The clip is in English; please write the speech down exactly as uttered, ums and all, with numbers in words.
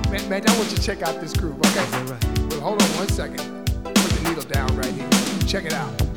Man, man, I want you to check out this groove, okay? All right. Well, hold on one second. Put the needle down right here. Check it out.